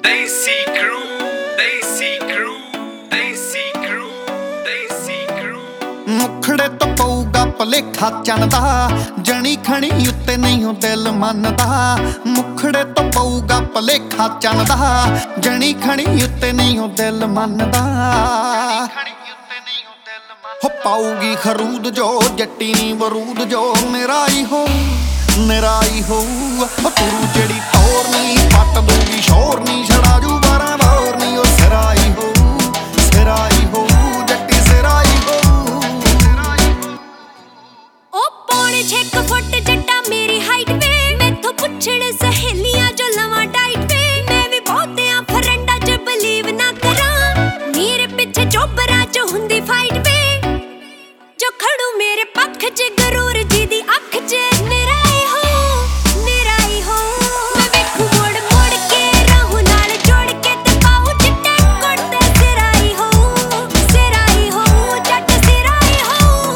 Desi crew, Desi crew, Desi crew, Desi crew। ਮੁਖੜੇ ਤੋਂ ਪਊਗਾ ਭਲੇਖਾ ਚੰਦਾ, ਜਣੀ ਖਣੀ ਉੱਤੇ ਨਹੀਂ ਉਹ ਦਿਲ ਮੰਨਦਾ। ਮੁਖੜੇ ਤੋਂ ਪਊਗਾ ਭਲੇਖਾ ਚੰਦਾ, ਜਣੀ ਖਣੀ ਉੱਤੇ ਨਹੀਂ ਉਹ ਦਿਲ ਮੰਨਦਾ। ਹੋ ਪਾਊਗੀ ਖਰੂਦ ਜੋ ਜੱਟੀ ਨੀ ਬਰੂਦ ਜੋ ਮੇਰਾ ਹੀ ਹੋ ਮੇਰਾ ਹੀ ਹੋਊ। ਤੂੰ ਜਿਹੜੀ ਟੌਰ ਨੀ ਪੱਟ ਦੂਗੀ ਸ਼ੋਰ ਨੀ ਛੜਾ ਜੂ 12 ਬੋਰ ਨੀ ਉਹ ਸਿਰਾ ਹੀ ਹੋਊ ਸਿਰਾ ਹੀ ਹੋਊ ਜੱਟੀ ਸਿਰਾ ਹੀ ਹੋਊ। ਉਹ ਪੌਣੇ 6 ਫੁੱਟ ਜੱਟਾ ਮੇਰੀ ਹਾਈਟ ਵੇ, ਮੈਥੋਂ ਪੁੱਛਣ ਸਹੇਲੀਆਂ ਜੋ ਲਵਾਂ ਡਾਈਟ ਵੇ। ਮੈਂ ਵੀ ਬਹੁਤਿਆਂ ਫਰੈਂਡਾਂ 'ਚ ਬਲੀਵ ਨਾ ਕਰਾਂ, ਮੇਰੇ ਪਿੱਛੇ ਚੋਬਰਾਂ 'ਚ ਹੁੰਦੀ ਫਾਈਟ ਵੇ। ਜੋ ਖੜੂ ਮੇਰੇ ਪੱਖ 'ਚ ਗਰੂਰ ਜੀ ਦੀ ਅੱਖ 'ਚ ਮੇਰਾ ਹੀ ਹੋ ਮੇਰਾ ਹੀ ਹੋ। ਮੈਂ ਵੇਖੂ ਮੁੜ ਮੁੜ ਕੇ ਰਾਹੂ ਨਾਲ ਜੋੜ ਕੇ ਤੇ ਪਾਉ ਚਿੱਟੇ ਕੁੜਤੇ ਸਿਰਾ ਹੀ ਹੋ ਜੱਟ ਸਿਰਾ ਹੀ ਹੋ।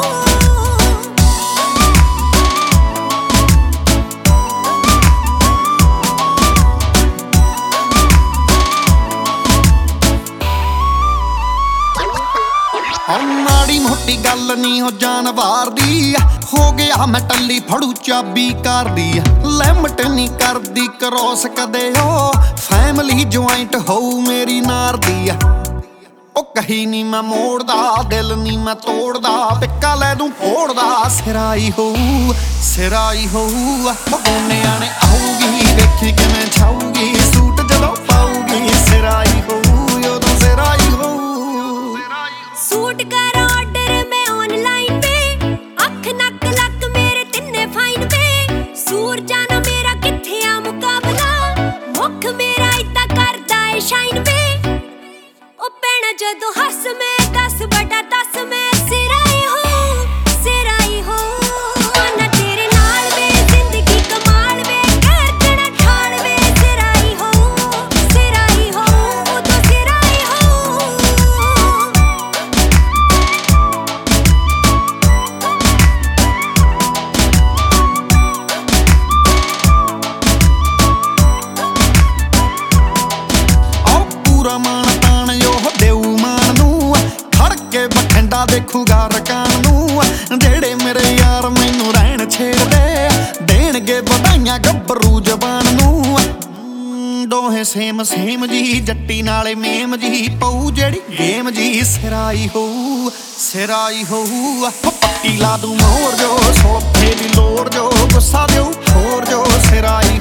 ਮਾੜੀ ਮੋਟੀ ਗੱਲ ਨੀ ਹੋ ਜਾਨਵਾਰ ਦੀ, ਹੋ ਗਿਆ ਮੈਂ ਟੱਲੀ ਫੜੂ ਚਾਬੀ ਕਰਦੀ। ਲਿਮਟ ਨੀ ਕਰਦੀ ਕਰੋਸ ਕਦੇ ਉਹ, ਫੈਮਿਲੀ ਜੁਆਇੰਟ ਹੋਊ ਮੇਰੀ ਨਾਰ ਦੀ। ਉਹ ਕਹੀ ਨੀ ਮੈਂ ਮੋੜਦਾ ਦਿਲ ਨੀ ਮੈਂ ਤੋੜਦਾ, ਟਿੱਕਾ ਲੈ ਦੂੰ ਫੋੜਦਾ ਸਿਰਾ ਹੀ ਹੋਊ ਸਿਰਾ ਹੀ ਹੋਊ। ਬਗੋਨਿਆਂ ਨੇ ਆਊਗੀ ਦੇਖੀ ਕਿਵੇਂ ਛਾਊਗੀ, ਸੂਟ ਜਦੋਂ ਪਾਊਗੀ ਸਿਰਾ ਹੀ ਹੋਊ ਉਦੋਂ ਸਿਰਾ ਹੀ ਹੋਊ। ਸੂਟ ਕਰ ਆਰਡਰ ਮੈਂ ਆਨਲਾਈਨ ਵੇ, ਅੱਖ ਨੱਕ ਲੱਕ ਮੇਰੇ ਤਿੰਨੇ ਫਾਈਨ ਵੇ। ਸੂਰ ਜਾਣਾ ਮੇਰਾ ਕਿੱਥੇ ਆ ਮੁਕਾਬਲਾ, ਮੁੱਖ ਮੇਰਾ ਇਦਾਂ ਕਰਦਾ ਏ ਸ਼ਾਈਨ ਵੇ। ਉਹ ਭੈਣਾ ਜਦੋਂ ਹੱਸ ਮੈਂ 10/10 ਮੈਂ ਸਿਰਾ ਹੀ ਹੋ ਸਿਰਾ ਹੀ ਹੋ। ਮਾਨਾ ਤੇਰੇ ਨਾਲ ਵੇ ਜ਼ਿੰਦਗੀ ਕਮਾਲ ਵੇ, ਕਰਕਣਾ ਠਾਲ ਵੇ ਸਿਰਾ ਹੀ ਹੋ ਉਦੋਂ ਸਿਰਾ ਹੀ ਹੋ। ਮਾਣ ਤਾਣ ਉਹ ਦੇਊ ਮਾਨ ਨੂੰ, ਖੜ ਕੇ ਬਠਿੰਡਾ ਦੇਖੂਗਾ ਰਕਾਨ ਨੂੰ। ਜਿਹੜੇ ਮੇਰੇ ਯਾਰ ਮੈਨੂੰ ਰਹਿਣ ਛੇੜਦੇ, ਦੇਣਗੇ ਵਧਾਈਆਂ ਗੱਭਰੂ ਜ਼ਬਾਨ ਨੂੰ। ਦੋਹੇ ਸੇਮ ਸੇਮ ਜੀ ਜੱਟੀ ਨਾਲੇ ਮੇਮ ਜੀ, ਪਊ ਜਿਹੜੀ ਗੇਮ ਜੀ ਸਿਰਾ ਹੀ ਹੋਊ ਸਿਰਾ ਹੀ ਹੋਊ। ਪੱਟੀ ਲਾ ਦੂੰ ਮੋਰ ਜੋ ਸੋਥੇ ਦੀ ਲੋੜ ਜੋ, ਗੁੱਸਾ ਦਿਓ ਹੋਰ ਜੋ ਸਿਰਾ ਹੀ